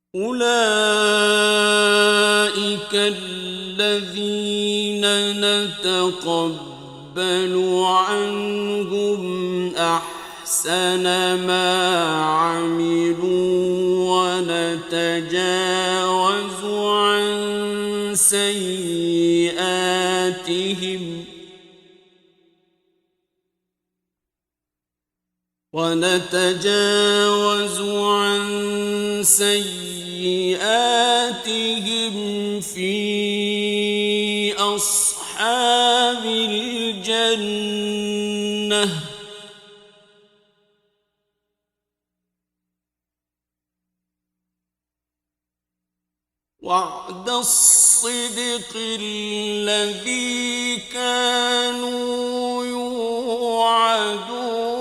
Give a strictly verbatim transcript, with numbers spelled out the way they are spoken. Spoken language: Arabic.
أولئك الذين نتقبل عنهم أحسن ما عملوا ونتجاوز عن سيئاتهم ونتجاوز عن سيئاتهم في أصحاب الجنة وعد الصدق الذي كانوا يوعدون